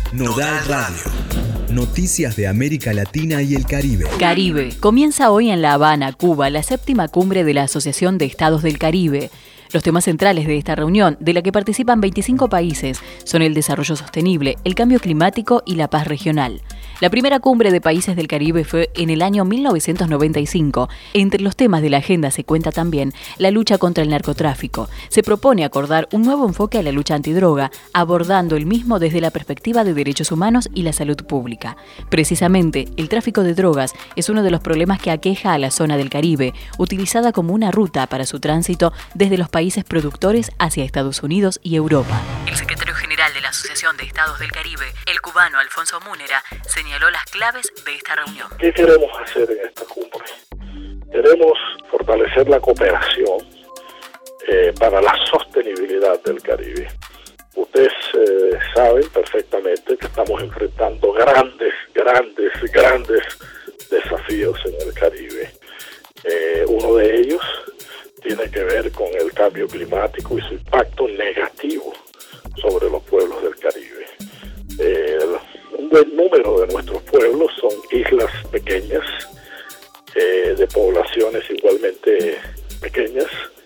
Nodal Radio. Noticias de América Latina y el Caribe. Caribe. Comienza hoy en La Habana, Cuba, la 7ª cumbre de la Asociación de Estados del Caribe. Los temas centrales de esta reunión, de la que participan 25 países, son el desarrollo sostenible, el cambio climático y la paz regional. La primera cumbre de países del Caribe fue en el año 1995. Entre los temas de la agenda se cuenta también la lucha contra el narcotráfico. Se propone acordar un nuevo enfoque a la lucha antidroga, abordando el mismo desde la perspectiva de derechos humanos y la salud pública. Precisamente, el tráfico de drogas es uno de los problemas que aqueja a la zona del Caribe, utilizada como una ruta para su tránsito desde los países productores hacia Estados Unidos y Europa. El secretario general de la Asociación de Estados del Caribe, el cubano Alfonso Múnera, señaló las claves de esta reunión. ¿Qué queremos hacer en esta cumbre? Queremos fortalecer la cooperación para la sostenibilidad del Caribe. Ustedes saben perfectamente que estamos enfrentando grandes desafíos en el Caribe. Uno de ellos tiene que ver con el cambio climático y su impacto negativo sobre los pueblos del Caribe. Un buen número de nuestros pueblos son islas pequeñas, de poblaciones igualmente pequeñas,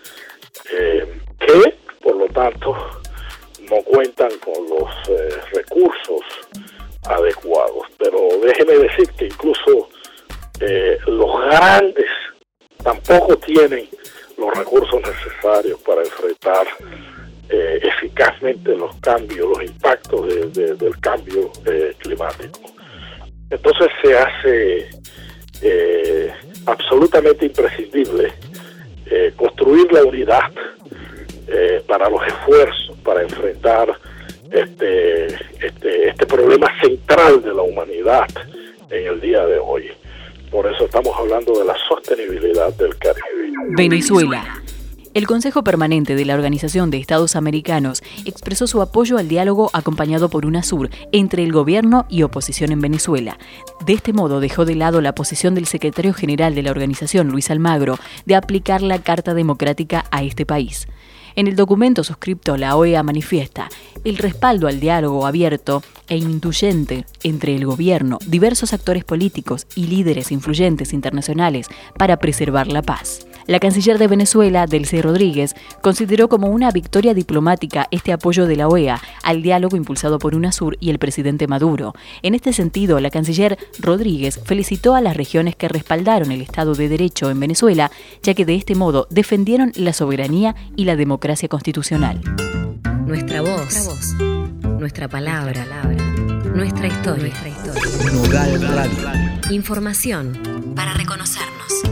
que por lo tanto no cuentan con los recursos adecuados. Pero déjeme decir que incluso los grandes tampoco tienen los recursos necesarios para enfrentar eficazmente los impactos del cambio climático. Entonces se hace absolutamente imprescindible construir la unidad para los esfuerzos para enfrentar este problema central de la humanidad en el día de hoy. Por eso estamos hablando de la sostenibilidad del Caribe. Venezuela. El Consejo Permanente de la Organización de Estados Americanos expresó su apoyo al diálogo acompañado por UNASUR entre el gobierno y oposición en Venezuela. De este modo dejó de lado la posición del secretario general de la organización, Luis Almagro, de aplicar la Carta Democrática a este país. En el documento suscripto, la OEA manifiesta el respaldo al diálogo abierto e incluyente entre el gobierno, diversos actores políticos y líderes influyentes internacionales para preservar la paz. La canciller de Venezuela, Delcy Rodríguez, consideró como una victoria diplomática este apoyo de la OEA al diálogo impulsado por UNASUR y el presidente Maduro. En este sentido, la canciller Rodríguez felicitó a las regiones que respaldaron el Estado de Derecho en Venezuela, ya que de este modo defendieron la soberanía y la democracia constitucional. Nuestra voz, nuestra palabra, nuestra historia. Nodal Radio. Información para reconocernos.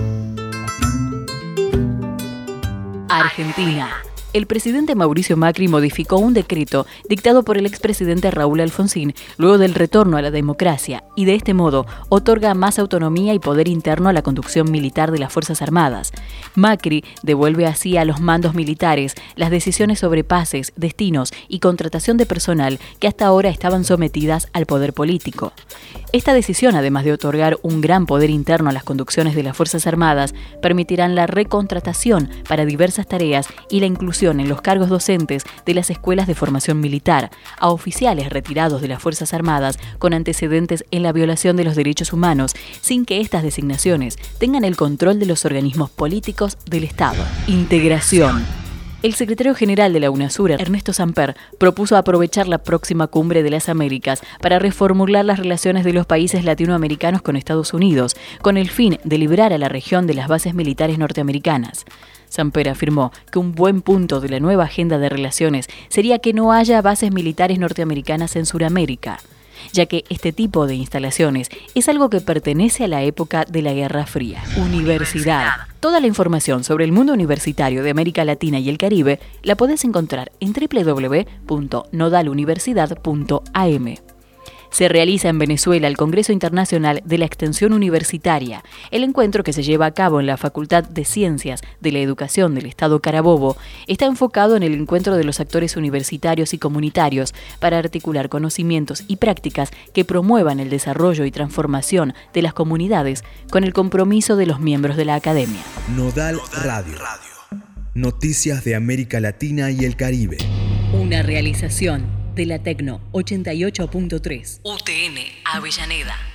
Argentina. El presidente Mauricio Macri modificó un decreto dictado por el expresidente Raúl Alfonsín luego del retorno a la democracia y de este modo otorga más autonomía y poder interno a la conducción militar de las Fuerzas Armadas. Macri devuelve así a los mandos militares las decisiones sobre pases, destinos y contratación de personal que hasta ahora estaban sometidas al poder político. Esta decisión, además de otorgar un gran poder interno a las conducciones de las Fuerzas Armadas, permitirán la recontratación para diversas tareas y la inclusión en los cargos docentes de las escuelas de formación militar, a oficiales retirados de las Fuerzas Armadas con antecedentes en la violación de los derechos humanos, sin que estas designaciones tengan el control de los organismos políticos del Estado. Integración. El secretario general de la UNASUR, Ernesto Samper, propuso aprovechar la próxima Cumbre de las Américas para reformular las relaciones de los países latinoamericanos con Estados Unidos, con el fin de librar a la región de las bases militares norteamericanas. Samper afirmó que un buen punto de la nueva agenda de relaciones sería que no haya bases militares norteamericanas en Sudamérica, ya que este tipo de instalaciones es algo que pertenece a la época de la Guerra Fría. Universidad. Toda la información sobre el mundo universitario de América Latina y el Caribe la podés encontrar en www.nodaluniversidad.am. Se realiza en Venezuela el Congreso Internacional de la Extensión Universitaria. El encuentro, que se lleva a cabo en la Facultad de Ciencias de la Educación del Estado Carabobo, está enfocado en el encuentro de los actores universitarios y comunitarios para articular conocimientos y prácticas que promuevan el desarrollo y transformación de las comunidades con el compromiso de los miembros de la academia. Nodal Radio. Noticias de América Latina y el Caribe. Una realización de la Tecno 88.3. UTN Avellaneda.